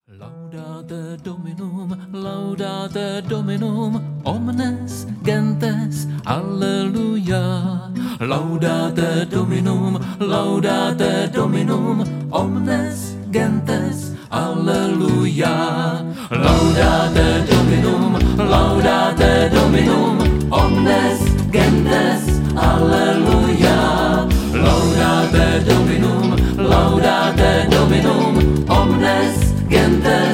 Laudate Dominum, omnes gentes, alleluia. Laudate Dominum, omnes gentes, alleluia. Laudate Dominum, omnes gentes, alleluia. Laudate Dominum, omnes gentes.